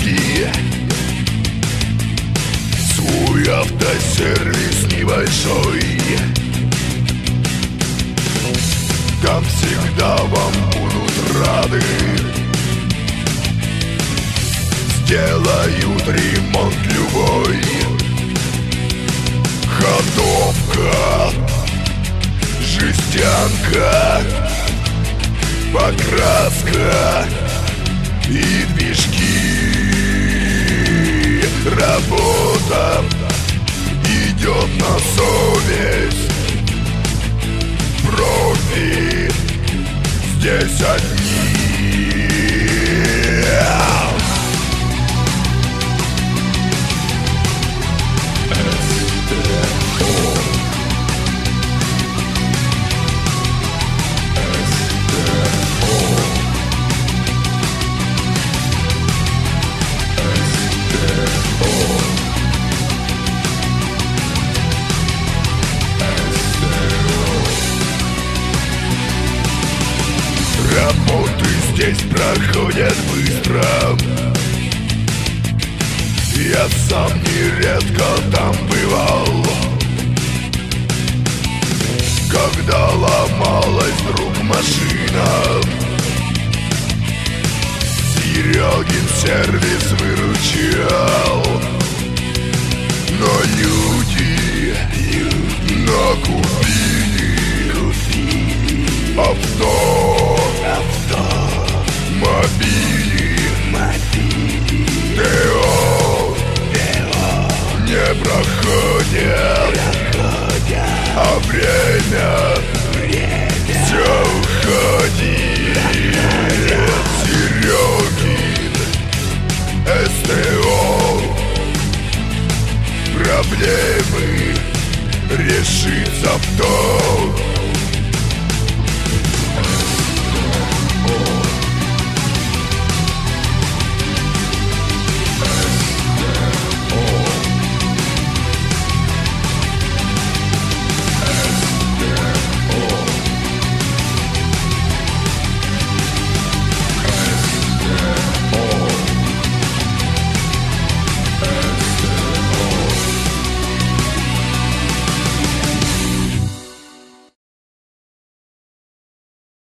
услуги. Свой автосервис небольшой, там всегда вам будут рады. Сделают ремонт любой. Ходовка, жестянка, покраска и движки. Работа идет на совесть. Профи здесь одни. Работы здесь проходят быстро. Я сам нередко там бывал. Когда ломалась вдруг машина, Серегин сервис выручал. Но люди накупили авто, мобили, ТО не проходят, а время все уходит. Серегин СТО проблемы решит авто.